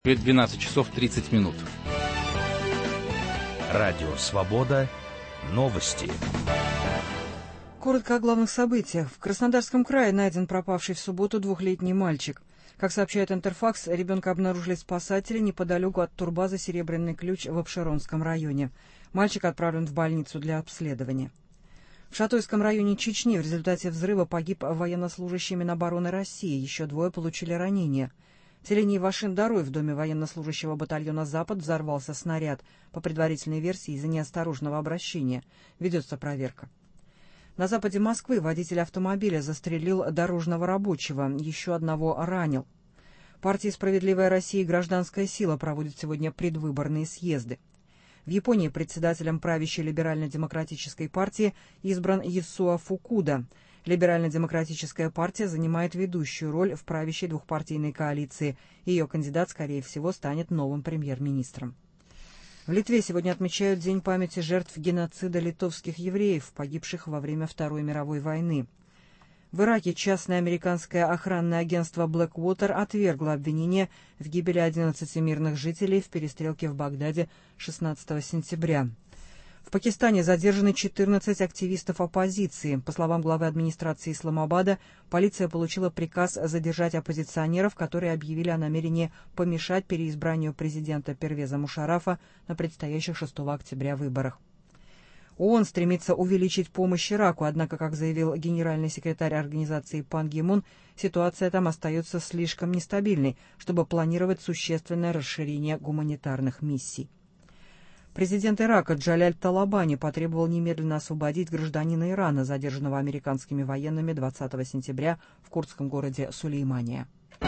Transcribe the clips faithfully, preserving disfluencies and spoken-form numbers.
двенадцать часов тридцать минут. Радио «Свобода». Новости. Коротко о главных событиях. В Краснодарском крае найден пропавший в субботу двухлетний мальчик. Как сообщает Интерфакс, ребенка обнаружили спасатели неподалеку от турбазы «Серебряный ключ» в Апшеронском районе. Мальчик отправлен в больницу для обследования. В Шатойском районе Чечни в результате взрыва погиб военнослужащий Минобороны России. Еще двое получили ранения. В селении Вашин-Дарой в доме военнослужащего батальона «Запад» взорвался снаряд. По предварительной версии, из-за неосторожного обращения. Ведется проверка. На западе Москвы водитель автомобиля застрелил дорожного рабочего, еще одного ранил. Партия «Справедливая Россия» и «Гражданская сила» проводят сегодня предвыборные съезды. В Японии председателем правящей либерально-демократической партии избран Ясуо Фукуда. Либерально-демократическая партия занимает ведущую роль в правящей двухпартийной коалиции. Ее кандидат, скорее всего, станет новым премьер-министром. В Литве сегодня отмечают День памяти жертв геноцида литовских евреев, погибших во время Второй мировой войны. В Ираке частное американское охранное агентство Blackwater отвергло обвинение в гибели одиннадцати мирных жителей в перестрелке в Багдаде шестнадцатого сентября. В Пакистане задержаны четырнадцать активистов оппозиции. По словам главы администрации Исламабада, полиция получила приказ задержать оппозиционеров, которые объявили о намерении помешать переизбранию президента Первеза Мушаррафа на предстоящих шестого октября выборах. ООН стремится увеличить помощь Ираку, однако, как заявил генеральный секретарь организации Пан Ги Мун, ситуация там остается слишком нестабильной, чтобы планировать существенное расширение гуманитарных миссий. Президент Ирака Джаляль Талабани потребовал немедленно освободить гражданина Ирана, задержанного американскими военными двадцатого сентября в курдском городе Сулеймания.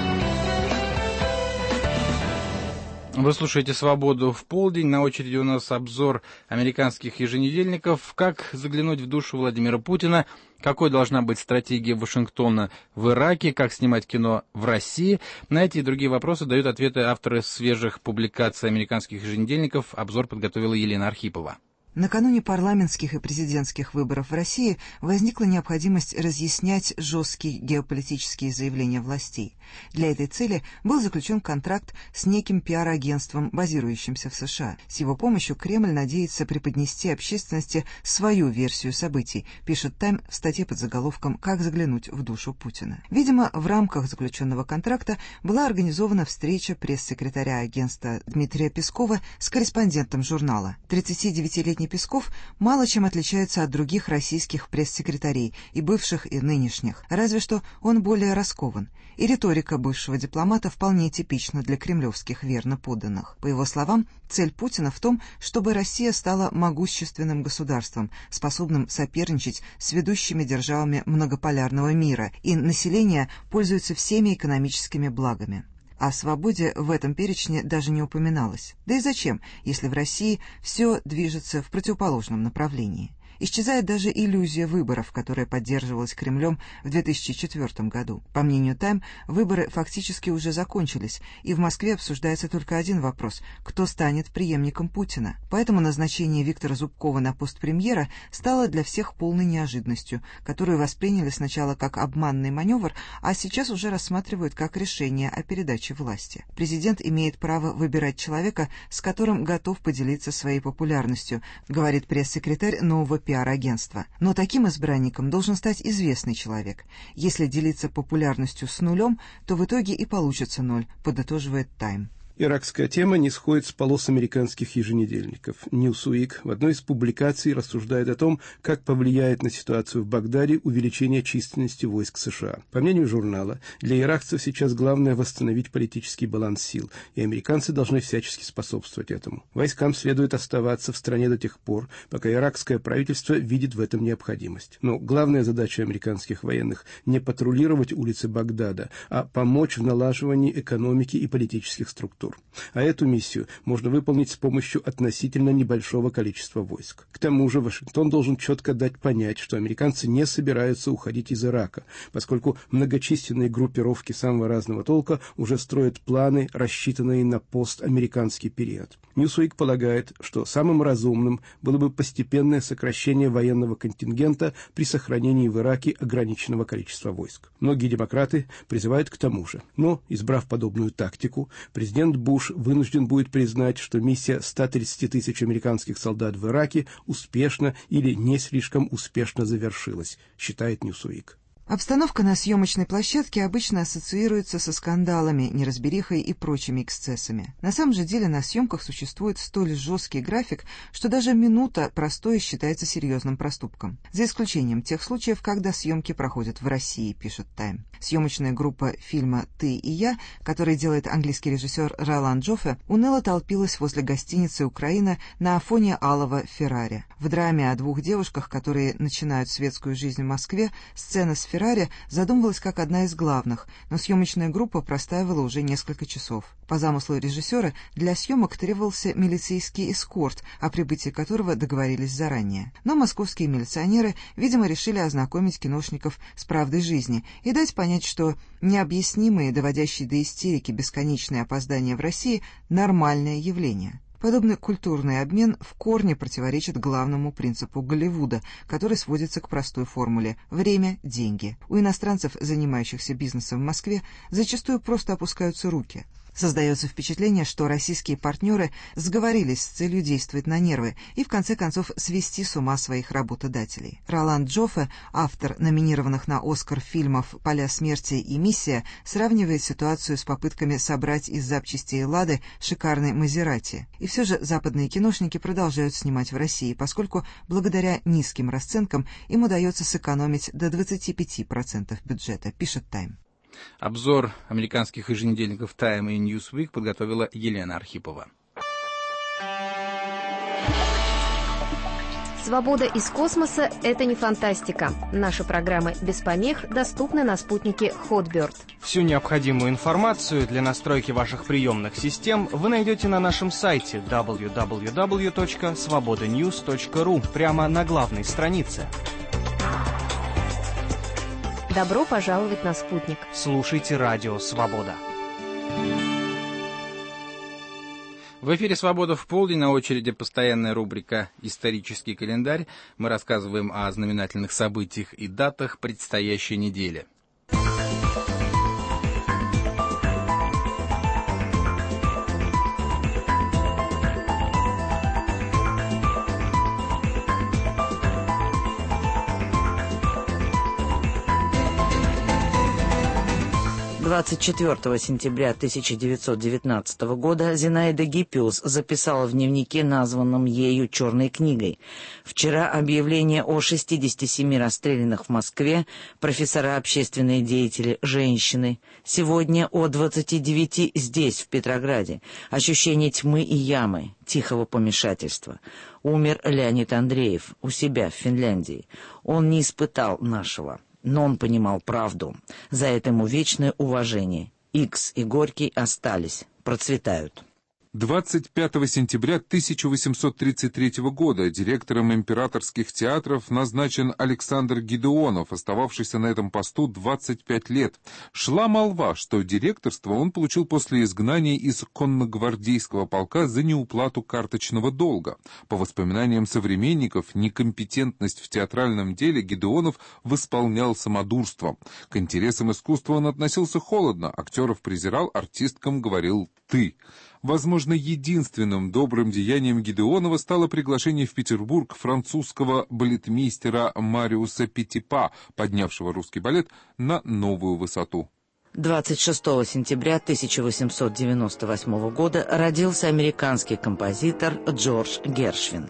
Вы слушаете «Свободу в полдень». На очереди у нас обзор американских еженедельников. Как заглянуть в душу Владимира Путина? Какой должна быть стратегия Вашингтона в Ираке? Как снимать кино в России? На эти и другие вопросы дают ответы авторы свежих публикаций американских еженедельников. Обзор подготовила Елена Архипова. Накануне парламентских и президентских выборов в России возникла необходимость разъяснять жесткие геополитические заявления властей. Для этой цели был заключен контракт с неким пиар-агентством, базирующимся в США. С его помощью Кремль надеется преподнести общественности свою версию событий, пишет «Тайм» в статье под заголовком «Как заглянуть в душу Путина». Видимо, в рамках заключенного контракта была организована встреча пресс-секретаря агентства Дмитрия Пескова с корреспондентом журнала. тридцатидевятилетний Песков мало чем отличается от других российских пресс-секретарей, и бывших, и нынешних, разве что он более раскован, и риторика бывшего дипломата вполне типична для кремлевских верно подданных. По его словам, цель Путина в том, чтобы Россия стала могущественным государством, способным соперничать с ведущими державами многополярного мира, и население пользуется всеми экономическими благами. О свободе в этом перечне даже не упоминалось. Да и зачем, если в России все движется в противоположном направлении? Исчезает даже иллюзия выборов, которая поддерживалась Кремлем в две тысячи четвёртом году. По мнению «Тайм», выборы фактически уже закончились, и в Москве обсуждается только один вопрос – кто станет преемником Путина. Поэтому назначение Виктора Зубкова на пост премьера стало для всех полной неожиданностью, которую восприняли сначала как обманный маневр, а сейчас уже рассматривают как решение о передаче власти. Президент имеет право выбирать человека, с которым готов поделиться своей популярностью, говорит пресс-секретарь нового пиар-агентства. Но таким избранником должен стать известный человек. Если делиться популярностью с нулем, то в итоге и получится ноль, подытоживает «Тайм». Иракская тема не сходит с полос американских еженедельников. Newsweek в одной из публикаций рассуждает о том, как повлияет на ситуацию в Багдаде увеличение численности войск США. По мнению журнала, для иракцев сейчас главное восстановить политический баланс сил, и американцы должны всячески способствовать этому. Войскам следует оставаться в стране до тех пор, пока иракское правительство видит в этом необходимость. Но главная задача американских военных – не патрулировать улицы Багдада, а помочь в налаживании экономики и политических структур. А эту миссию можно выполнить с помощью относительно небольшого количества войск. К тому же Вашингтон должен четко дать понять, что американцы не собираются уходить из Ирака, поскольку многочисленные группировки самого разного толка уже строят планы, рассчитанные на постамериканский период. Newsweek полагает, что самым разумным было бы постепенное сокращение военного контингента при сохранении в Ираке ограниченного количества войск. Многие демократы призывают к тому же. Но, избрав подобную тактику, президент президент Буш вынужден будет признать, что миссия ста тридцати тысяч американских солдат в Ираке успешно или не слишком успешно завершилась, считает Newsweek. Обстановка на съемочной площадке обычно ассоциируется со скандалами, неразберихой и прочими эксцессами. На самом же деле на съемках существует столь жесткий график, что даже минута простоя считается серьезным проступком. За исключением тех случаев, когда съемки проходят в России, пишет Time. Съемочная группа фильма «Ты и я», который делает английский режиссер Ролан Джоффе, уныло толпилась возле гостиницы «Украина» на фоне алого Феррари. В драме о двух девушках, которые начинают светскую жизнь в Москве, сцена с Феррари задумывалась как одна из главных, но съемочная группа простаивала уже несколько часов. По замыслу режиссера для съемок требовался милицейский эскорт, о прибытии которого договорились заранее. Но московские милиционеры, видимо, решили ознакомить киношников с правдой жизни и дать понять, что необъяснимые, доводящие до истерики бесконечные опоздания в России – нормальное явление. Подобный культурный обмен в корне противоречит главному принципу Голливуда, который сводится к простой формуле «время – деньги». У иностранцев, занимающихся бизнесом в Москве, зачастую просто опускаются руки. Создается впечатление, что российские партнеры сговорились с целью действовать на нервы и в конце концов свести с ума своих работодателей. Ролан Джоффе, автор номинированных на «Оскар» фильмов «Поля смерти» и «Миссия», сравнивает ситуацию с попытками собрать из запчастей «Лады» шикарный «Мазерати». И все же западные киношники продолжают снимать в России, поскольку благодаря низким расценкам им удается сэкономить до двадцати пяти процентов бюджета, пишет Time. Обзор американских еженедельников Time и Newsweek подготовила Елена Архипова. Свобода из космоса – это не фантастика. Наши программы без помех доступны на спутнике Hotbird. Всю необходимую информацию для настройки ваших приемных систем вы найдете на нашем сайте дабл ю дабл ю дабл ю точка свобода ньюс точка ру прямо на главной странице. Добро пожаловать на спутник. Слушайте радио «Свобода». В эфире «Свобода в полдень», на очереди постоянная рубрика «Исторический календарь». Мы рассказываем о знаменательных событиях и датах предстоящей недели. двадцать четвёртого сентября тысяча девятьсот девятнадцатого года Зинаида Гиппиус записала в дневнике, названном ею «Черной книгой». Вчера объявление о шестидесяти семи расстрелянных в Москве, профессора, общественные деятели, женщины. Сегодня о двадцати девяти здесь, в Петрограде. Ощущение тьмы и ямы, тихого помешательства. Умер Леонид Андреев у себя в Финляндии. Он не испытал нашего. Но он понимал правду. За это ему вечное уважение. Икс и Горький остались, процветают. двадцать пятого сентября тысяча восемьсот тридцать третьего года директором императорских театров назначен Александр Гедеонов, остававшийся на этом посту двадцать пять лет. Шла молва, что директорство он получил после изгнания из конногвардейского полка за неуплату карточного долга. По воспоминаниям современников, некомпетентность в театральном деле Гедеонов восполнял самодурством. К интересам искусства он относился холодно, актеров презирал, артисткам говорил «ты». Возможно, единственным добрым деянием Гедеонова стало приглашение в Петербург французского балетмейстера Мариуса Петипа, поднявшего русский балет на новую высоту. двадцать шестого сентября тысяча восемьсот девяносто восьмого года родился американский композитор Джордж Гершвин.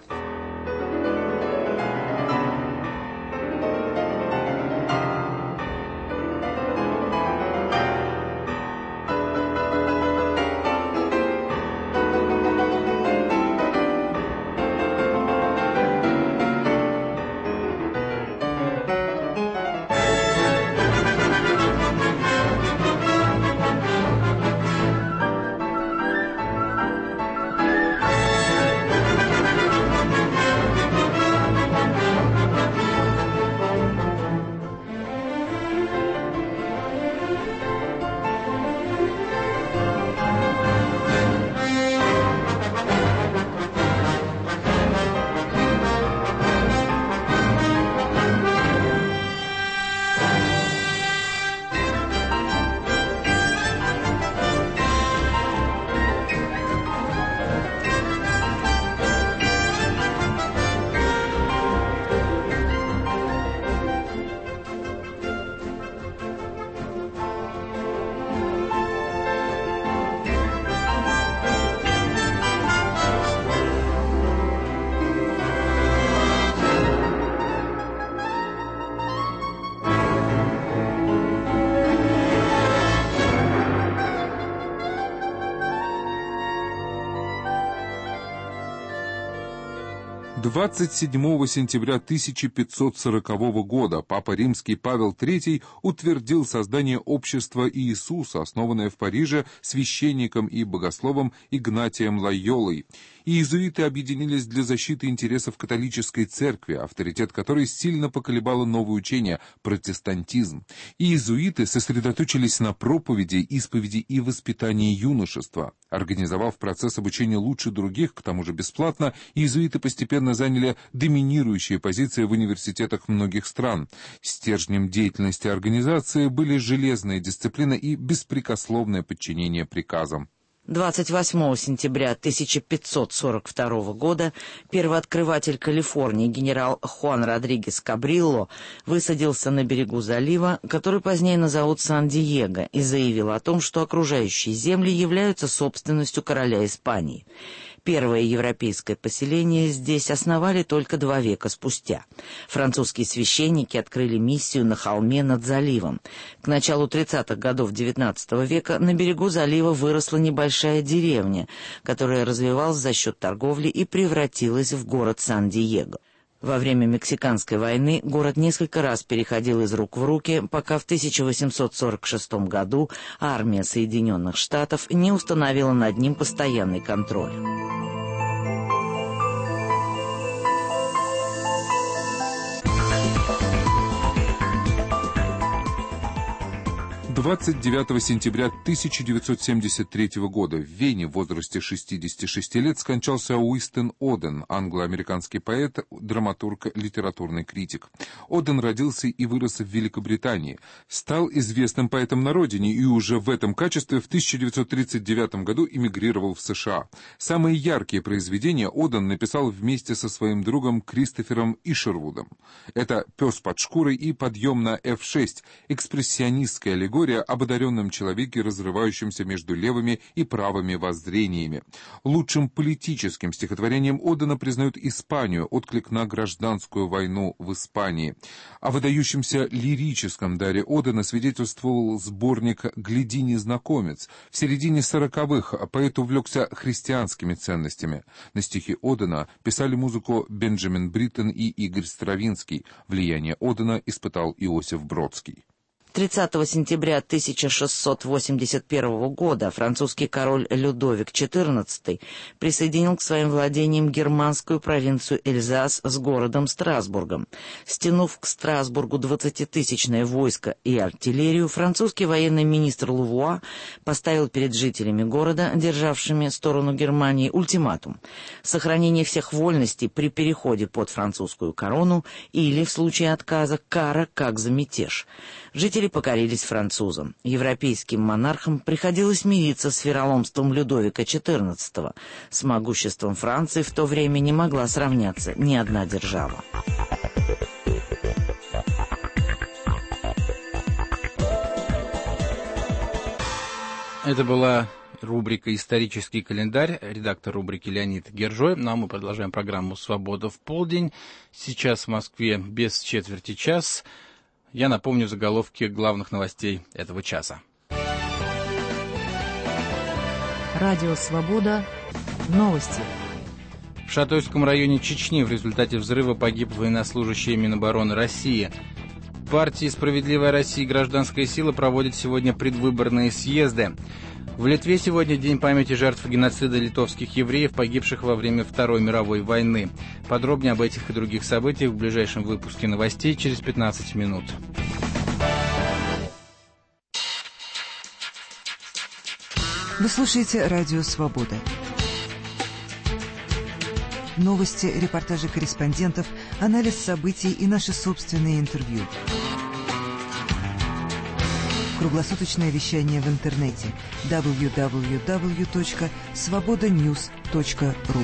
двадцать седьмого сентября тысяча пятьсот сорокового года Папа Римский Павел третий утвердил создание общества Иисуса, основанное в Париже священником и богословом Игнатием Лойолой. Иезуиты объединились для защиты интересов католической церкви, авторитет которой сильно поколебало новое учение – протестантизм. Иезуиты сосредоточились на проповеди, исповеди и воспитании юношества. Организовав процесс обучения лучше других, к тому же бесплатно, иезуиты постепенно заняли доминирующие позиции в университетах многих стран. Стержнем деятельности организации были железная дисциплина и беспрекословное подчинение приказам. двадцать восьмого сентября тысяча пятьсот сорок второго года первооткрыватель Калифорнии генерал Хуан Родригес Кабрилло высадился на берегу залива, который позднее назовут Сан-Диего, и заявил о том, что окружающие земли являются собственностью короля Испании. Первое европейское поселение здесь основали только два века спустя. Французские священники открыли миссию на холме над заливом. К началу тридцатых годов девятнадцатого века на берегу залива выросла небольшая деревня, которая развивалась за счет торговли и превратилась в город Сан-Диего. Во время Мексиканской войны город несколько раз переходил из рук в руки, пока в тысяча восемьсот сорок шестом году армия Соединенных Штатов не установила над ним постоянный контроль. двадцать девятого сентября тысяча девятьсот семьдесят третьего года в Вене в возрасте шестидесяти шести лет скончался Уистон Оден, англо-американский поэт, драматург, литературный критик. Оден родился и вырос в Великобритании, стал известным поэтом на родине и уже в этом качестве в тысяча девятьсот тридцать девятом году эмигрировал в США. Самые яркие произведения Оден написал вместе со своим другом Кристофером Ишервудом. Это «Пес под шкурой» и «Подъем на эф шесть», экспрессионистская аллегория об одаренном человеке, разрывающемся между левыми и правыми воззрениями. Лучшим политическим стихотворением Одена признают Испанию, отклик на гражданскую войну в Испании. О выдающемся лирическом даре Одена свидетельствовал сборник «Гляди, незнакомец». В середине сороковых поэт увлекся христианскими ценностями. На стихи Одена писали музыку Бенджамин Бриттен и Игорь Стравинский. Влияние Одена испытал Иосиф Бродский. тридцатого сентября тысяча шестьсот восемьдесят первого года французский король Людовик четырнадцатый присоединил к своим владениям германскую провинцию Эльзас с городом Страсбургом. Стянув к Страсбургу двадцатитысячное войско и артиллерию, французский военный министр Лувуа поставил перед жителями города, державшими сторону Германии, ультиматум: сохранение всех вольностей при переходе под французскую корону или, в случае отказа, кара как за мятеж. Жители покорились французам. Европейским монархам приходилось мириться с вероломством Людовика четырнадцатого. С могуществом Франции в то время не могла сравняться ни одна держава. Это была рубрика «Исторический календарь», редактор рубрики Леонид Гержой. Ну а мы продолжаем программу «Свобода в полдень». Сейчас в Москве без четверти час. Я напомню заголовки главных новостей этого часа. Радио «Свобода». Новости. В Шатойском районе Чечни в результате взрыва погиб военнослужащий Минобороны России. Партии «Справедливая Россия» и «Гражданская сила» проводят сегодня предвыборные съезды. В Литве сегодня день памяти жертв геноцида литовских евреев, погибших во время Второй мировой войны. Подробнее об этих и других событиях в ближайшем выпуске новостей через пятнадцать минут. Вы слушаете «Радио Свобода». Новости, репортажи корреспондентов, анализ событий и наши собственные интервью. Круглосуточное вещание в интернете дабл ю дабл ю дабл ю точка свобода ньюс точка ру.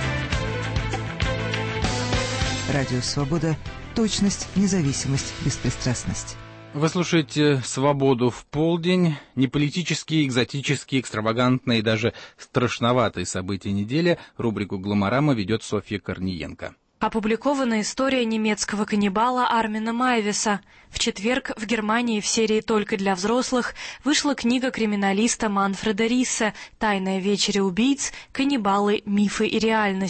Радио «Свобода». Точность, независимость, беспристрастность. Вы слушаете «Свободу в полдень». Неполитические, экзотические, экстравагантные и даже страшноватые события недели. Рубрику «Гломорама» ведет Софья Корниенко. Опубликована история немецкого каннибала Армина Майвеса. В четверг в Германии в серии «Только для взрослых» вышла книга криминалиста Манфреда Риссе «Тайная вечеря убийц. Каннибалы. Мифы и реальность».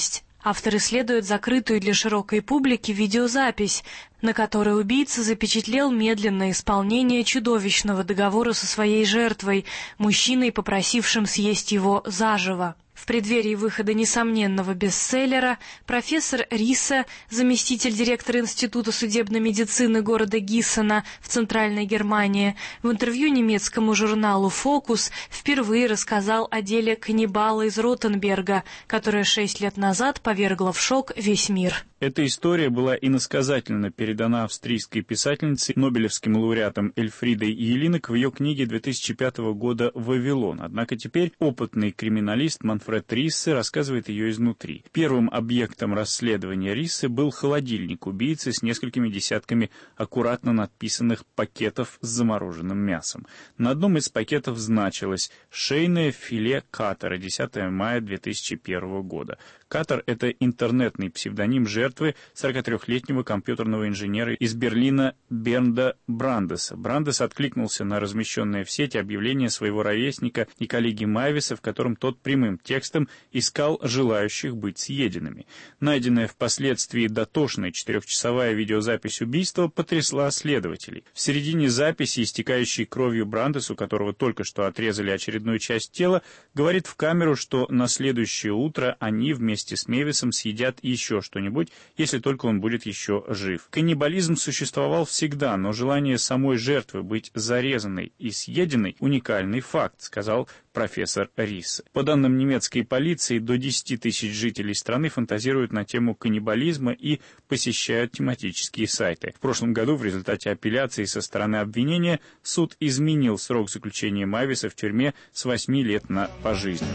Автор исследует закрытую для широкой публики видеозапись, на которой убийца запечатлел медленное исполнение чудовищного договора со своей жертвой, мужчиной, попросившим съесть его заживо. В преддверии выхода несомненного бестселлера профессор Рисе, заместитель директора Института судебной медицины города Гиссена в Центральной Германии, в интервью немецкому журналу «Фокус» впервые рассказал о деле каннибала из Ротенберга, которое шесть лет назад повергло в шок весь мир. Эта история была иносказательно передана австрийской писательницей, нобелевским лауреатом Эльфридой Елинек в ее книге две тысячи пятого года «Вавилон». Однако теперь опытный криминалист Манфред Риссе рассказывает ее изнутри. Первым объектом расследования Риссе был холодильник убийцы с несколькими десятками аккуратно надписанных пакетов с замороженным мясом. На одном из пакетов значилось «Шейное филе Катера», десятого мая две тысячи первого года. Катер — это интернетный псевдоним жертвы сорокатрёхлетнего компьютерного инженера из Берлина Бернда Брандеса. Брандес откликнулся на размещенное в сети объявление своего ровесника и коллеги Майвиса, в котором тот прямым текстом искал желающих быть съеденными. Найденная впоследствии дотошная четырехчасовая видеозапись убийства потрясла следователей. В середине записи, истекающей кровью Брандес, у которого только что отрезали очередную часть тела, говорит в камеру, что на следующее утро они вместе вместе с Мейвисом съедят еще что-нибудь, если только он будет еще жив. Каннибализм существовал всегда, но желание самой жертвы быть зарезанной и съеденной — уникальный факт, сказал профессор Риссе. По данным немецкой полиции, до десяти тысяч жителей страны фантазируют на тему каннибализма и посещают тематические сайты. В прошлом году в результате апелляции со стороны обвинения суд изменил срок заключения Майвиса в тюрьме с восьми лет на пожизненно.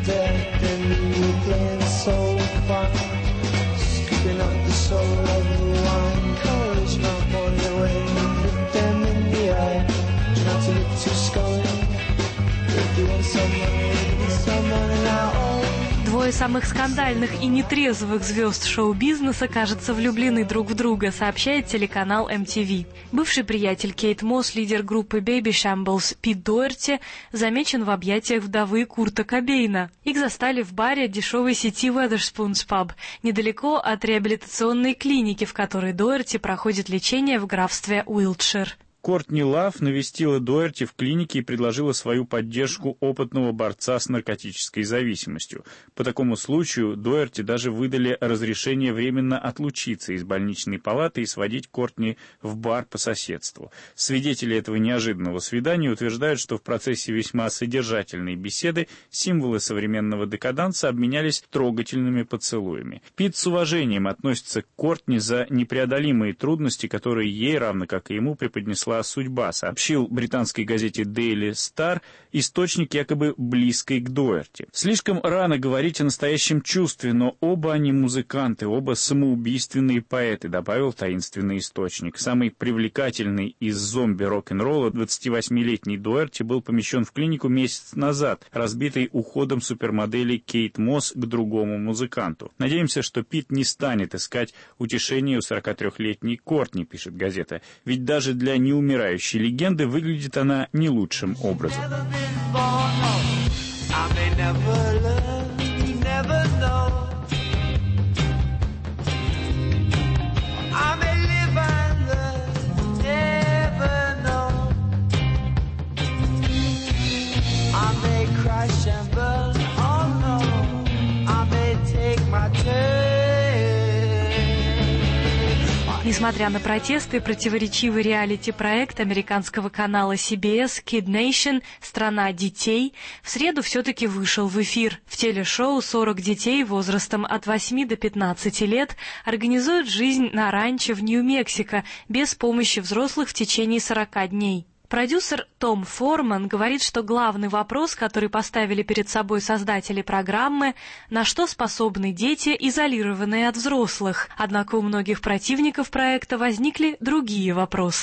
So fun, scooping up the soul of the wine, colors not on the way, look them in the eye, try not to look too scully, if you want someone, want someone now. Двое самых скандальных и нетрезвых звезд шоу-бизнеса, кажется, влюблены друг в друга, сообщает телеканал эм ти ви. Бывший приятель Кейт Мосс, лидер группы Baby Shambles Пит Доерти, замечен в объятиях вдовы Курта Кобейна. Их застали в баре дешевой сети Wetherspoons Pub, недалеко от реабилитационной клиники, в которой Доерти проходит лечение в графстве Уилтшир. Кортни Лав навестила Доерти в клинике и предложила свою поддержку опытного борца с наркотической зависимостью. По такому случаю Доерти даже выдали разрешение временно отлучиться из больничной палаты и сводить Кортни в бар по соседству. Свидетели этого неожиданного свидания утверждают, что в процессе весьма содержательной беседы символы современного декаданса обменялись трогательными поцелуями. Пит с уважением относится к Кортни за непреодолимые трудности, которые ей, равно как и ему, преподнесла судьба, сообщил британской газете Daily Star источник, якобы близкий к Доерти. Слишком рано говорить о настоящем чувстве, но оба они музыканты, оба самоубийственные поэты, добавил таинственный источник. Самый привлекательный из зомби рок-н-ролла, двадцативосьмилетний Доерти, был помещен в клинику месяц назад, разбитый уходом супермодели Кейт Мосс к другому музыканту. Надеемся, что Пит не станет искать утешения у сорокатрёхлетней Кортни, пишет газета, ведь даже для неумирающей умирающей легенды выглядит она не лучшим образом. Несмотря на протесты, противоречивый реалити-проект американского канала си би эс Kid Nation «Страна детей» в среду все-таки вышел в эфир. В телешоу сорок детей возрастом от восьми до пятнадцати лет организуют жизнь на ранчо в Нью-Мексико без помощи взрослых в течение сорока дней. Продюсер Том Форман говорит, что главный вопрос, который поставили перед собой создатели программы, на что способны дети, изолированные от взрослых. Однако у многих противников проекта возникли другие вопросы. В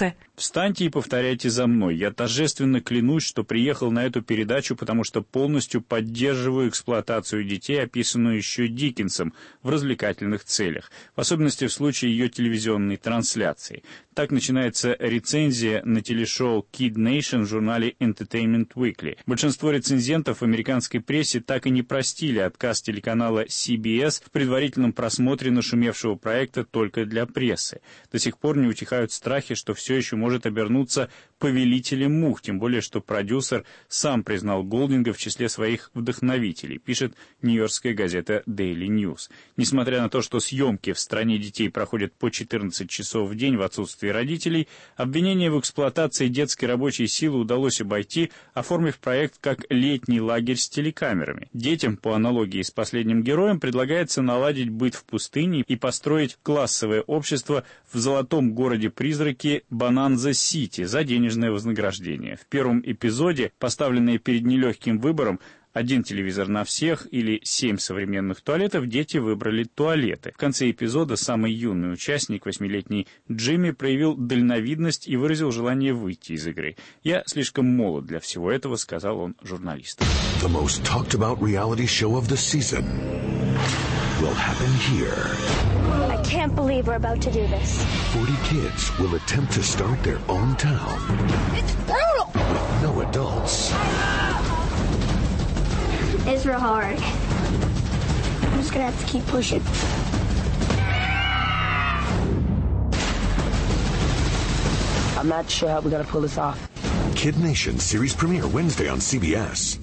Встаньте и повторяйте за мной. Я торжественно клянусь, что приехал на эту передачу, потому что полностью поддерживаю эксплуатацию детей, описанную еще Диккенсом в развлекательных целях, в особенности в случае ее телевизионной трансляции. Так начинается рецензия на телешоу Kid Nation в журнале Entertainment Weekly. Большинство рецензентов в американской прессе так и не простили отказ телеканала си би эс в предварительном просмотре нашумевшего проекта только для прессы. До сих пор не утихают страхи, что все еще может обернуться повелителем мух, тем более что продюсер сам признал Голдинга в числе своих вдохновителей, пишет нью-йоркская газета Daily News. Несмотря на то, что съемки в «Стране детей» проходят по четырнадцать часов в день в отсутствии родителей, обвинение в эксплуатации детской рабочей силы удалось обойти, оформив проект как летний лагерь с телекамерами. Детям, по аналогии с последним героем, предлагается наладить быт в пустыне и построить классовое общество в золотом городе-призраке Бонанза-Сити за денежное вознаграждение. В первом эпизоде, поставленные перед нелегким выбором, один телевизор на всех или семь современных туалетов, дети выбрали туалеты. В конце эпизода самый юный участник, восьмилетний Джимми, проявил дальновидность и выразил желание выйти из игры. «Я слишком молод для всего этого», — сказал он журналистам. The most talked about reality show of the season will happen here. I can't believe we're about to do this. forty kids will attempt to start their own town. It's brutal! With no adults. It's real hard. I'm just gonna have to keep pushing. I'm not sure how we're gonna pull this off. Kid Nation series premiere Wednesday on си би эс.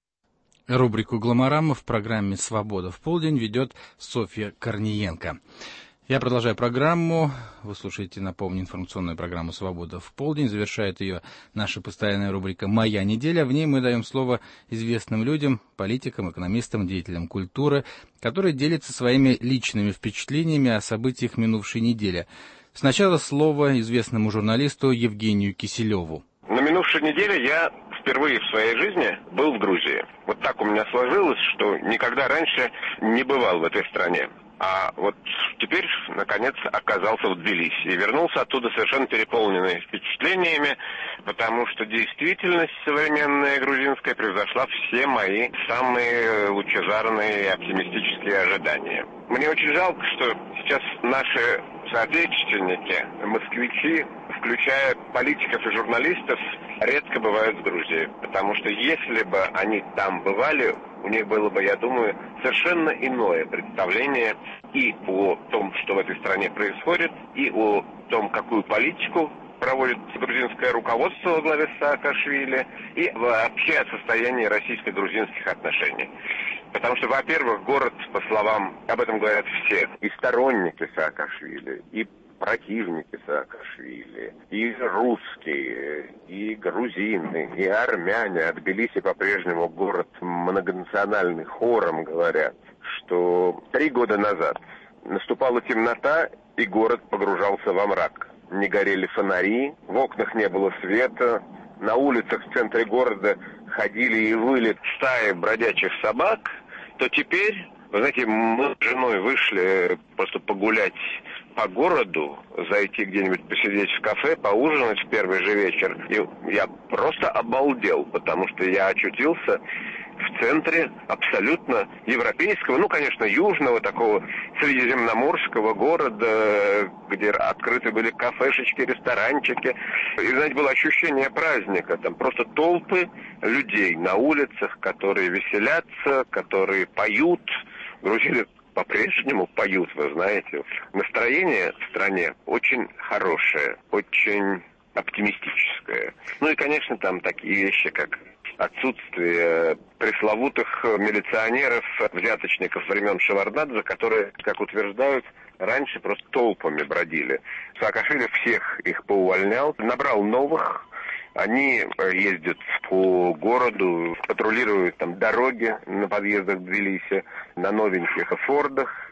Рубрику «Гломорама» в программе «Свобода в полдень» ведет Софья Корниенко. Я продолжаю программу. Вы слушаете, напомню, информационную программу «Свобода в полдень». Завершает ее наша постоянная рубрика «Моя неделя». В ней мы даем слово известным людям, политикам, экономистам, деятелям культуры, которые делятся своими личными впечатлениями о событиях минувшей недели. Сначала слово известному журналисту Евгению Киселеву. На минувшей неделе я впервые в своей жизни был в Грузии. Вот так у меня сложилось, что никогда раньше не бывал в этой стране. А вот теперь, наконец, оказался в Тбилиси и вернулся оттуда совершенно переполненный впечатлениями, потому что действительность современная грузинская превзошла все мои самые лучезарные и оптимистические ожидания. Мне очень жалко, что сейчас наши соотечественники, москвичи, включая политиков и журналистов, редко бывают в Грузии, потому что если бы они там бывали, у них было бы, я думаю, совершенно иное представление и о том, что в этой стране происходит, и о том, какую политику проводит грузинское руководство во главе с Саакашвили, и вообще о состоянии российско-грузинских отношений. Потому что, во-первых, город, по словам, об этом говорят все, и сторонники Саакашвили, и противники Саакашвили, и русские, и грузины, и армяне от Тбилиси по-прежнему город многонациональный, хором говорят, что три года назад наступала темнота, и город погружался во мрак. Не горели фонари, в окнах не было света, на улицах в центре города ходили и выли стаи бродячих собак, то теперь, вы знаете, мы с женой вышли просто погулять по городу, зайти где-нибудь посидеть в кафе, поужинать в первый же вечер. И я просто обалдел, потому что я очутился в центре абсолютно европейского, ну, конечно, южного, такого средиземноморского города, где открыты были кафешечки, ресторанчики. И, знаете, было ощущение праздника. Там просто толпы людей на улицах, которые веселятся, которые поют. Грузины по-прежнему поют, вы знаете. Настроение в стране очень хорошее, очень оптимистическое. Ну и, конечно, там такие вещи, как отсутствие пресловутых милиционеров, взяточников времен Шеварднадзе, которые, как утверждают, раньше просто толпами бродили. Саакашвили всех их поувольнял, набрал новых. Они ездят по городу, патрулируют там дороги на подъездах к Тбилиси, на новеньких фордах.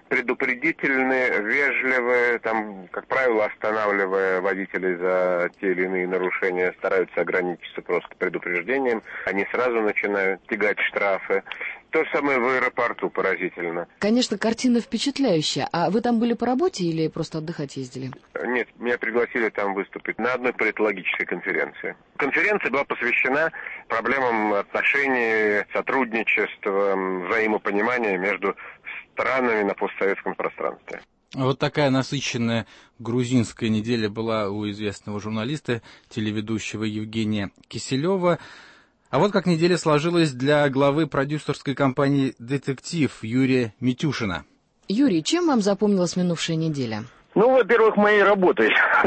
предупредительные, вежливые, там, как правило, останавливая водителей за те или иные нарушения, стараются ограничиться просто предупреждением. Они сразу начинают тягать штрафы. То же самое в аэропорту, поразительно. Конечно, картина впечатляющая. А вы там были по работе или просто отдыхать ездили? Нет, меня пригласили там выступить на одной политологической конференции. Конференция была посвящена проблемам отношений, сотрудничества, взаимопонимания между странами на постсоветском пространстве. Вот такая насыщенная грузинская неделя была у известного журналиста, телеведущего Евгения Киселева. А вот как неделя сложилась для главы продюсерской компании «Детектив» Юрия Митюшина. Юрий, чем вам запомнилась минувшая неделя? Ну, во-первых, моей работой.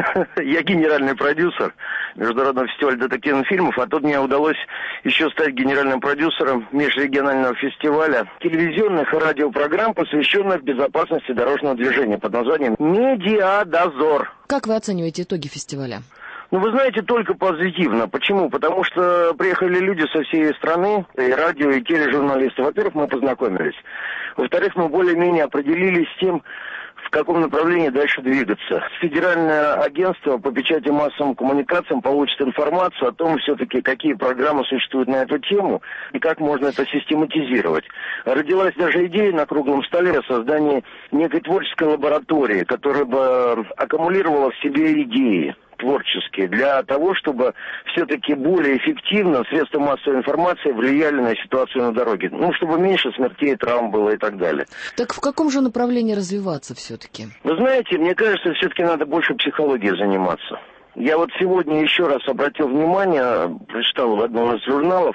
Я генеральный продюсер Международного фестиваля детективных фильмов, а тут мне удалось еще стать генеральным продюсером межрегионального фестиваля телевизионных и радиопрограмм, посвященных безопасности дорожного движения под названием «Медиадозор». Как вы оцениваете итоги фестиваля? Ну, вы знаете, только позитивно. Почему? Потому что приехали люди со всей страны, и радио, и тележурналисты. Во-первых, мы познакомились. Во-вторых, мы более-менее определились с тем, в каком направлении дальше двигаться. Федеральное агентство по печати и массовым коммуникациям получит информацию о том, все-таки, какие программы существуют на эту тему и как можно это систематизировать. Родилась даже идея на круглом столе о создании некой творческой лаборатории, которая бы аккумулировала в себе идеи творческие, для того, чтобы все-таки более эффективно средства массовой информации влияли на ситуацию на дороге. Ну, чтобы меньше смертей, травм было и так далее. Так в каком же направлении развиваться все-таки? Вы знаете, мне кажется, все-таки надо больше психологией заниматься. Я вот сегодня еще раз обратил внимание, прочитал в одном из журналов,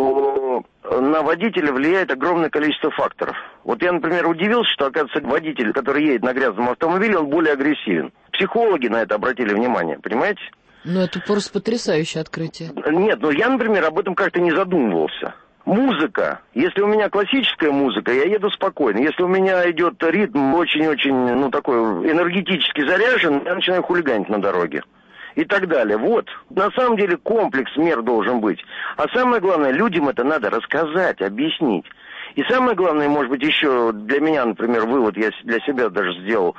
что на водителя влияет огромное количество факторов. Вот я, например, удивился, что, оказывается, водитель, который едет на грязном автомобиле, он более агрессивен. Психологи на это обратили внимание, понимаете? Ну, это просто потрясающее открытие. Нет, ну я, например, об этом как-то не задумывался. Музыка. Если у меня классическая музыка, я еду спокойно. Если у меня идет ритм очень-очень, ну, такой энергетически заряжен, я начинаю хулиганить на дороге. И так далее. Вот. На самом деле комплекс мер должен быть. А самое главное, людям это надо рассказать, объяснить. И самое главное, может быть, еще для меня, например, вывод я для себя даже сделал,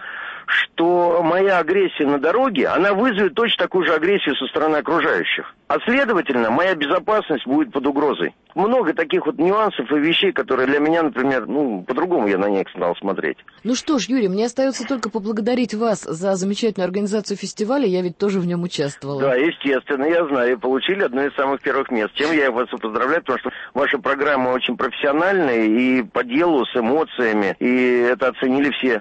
что моя агрессия на дороге, она вызовет точно такую же агрессию со стороны окружающих. А следовательно, моя безопасность будет под угрозой. Много таких вот нюансов и вещей, которые для меня, например, ну, по-другому я на них стал смотреть. Ну что ж, Юрий, мне остается только поблагодарить вас за замечательную организацию фестиваля, я ведь тоже в нем участвовала. Да, естественно, я знаю, получили одно из самых первых мест. Чем я вас поздравляю, потому что ваши программы очень профессиональные и по делу, с эмоциями, и это оценили все.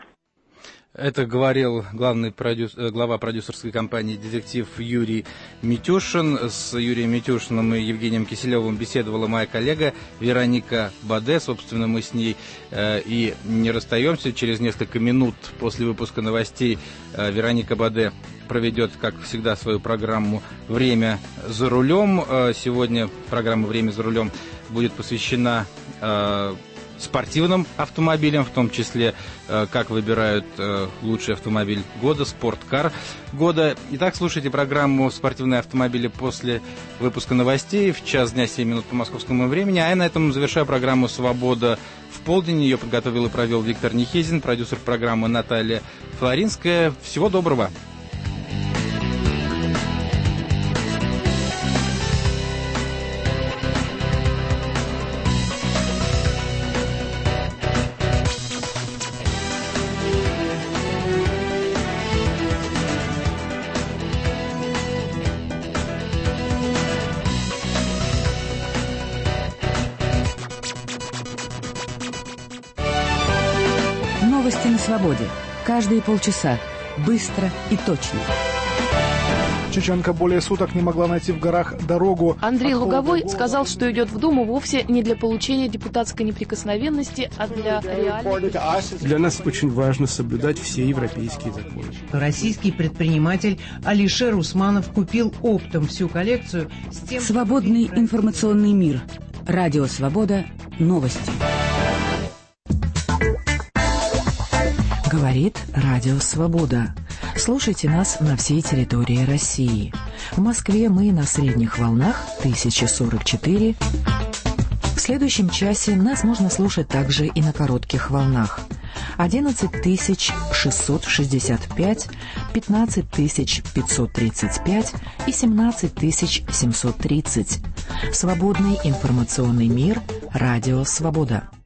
Это говорил главный продюс... глава продюсерской компании «Детектив» Юрий Митюшин. С Юрием Митюшиным и Евгением Киселевым беседовала моя коллега Вероника Баде. Собственно, мы с ней э, и не расстаемся. Через несколько минут после выпуска новостей э, Вероника Баде проведет, как всегда, свою программу «Время за рулем». Э, сегодня программа «Время за рулем» будет посвящена э, спортивным автомобилям, в том числе, э, как выбирают э, лучший автомобиль года, спорткар года. Итак, слушайте программу «Спортивные автомобили» после выпуска новостей в час дня семь минут по московскому времени. А я на этом завершаю программу «Свобода в полдень». Ее подготовил и провел Виктор Нехезин, продюсер программы Наталья Флоринская. Всего доброго! Новости на свободе. Каждые полчаса. Быстро и точно. Чеченка более суток не могла найти в горах дорогу. Андрей Луговой сказал, что идет в Думу вовсе не для получения депутатской неприкосновенности, а для реальной... Для нас очень важно соблюдать все европейские законы. Российский предприниматель Алишер Усманов купил оптом всю коллекцию с тем... Свободный информационный мир. Радио «Свобода». Новости. Говорит Радио «Свобода». Слушайте нас на всей территории России. В Москве мы на средних волнах тысяча сорок четыре. В следующем часе нас можно слушать также и на коротких волнах. одиннадцать тысяч шестьсот шестьдесят пять, пятнадцать тысяч пятьсот тридцать пять и семнадцать тысяч семьсот тридцать. Свободный информационный мир. Радио «Свобода».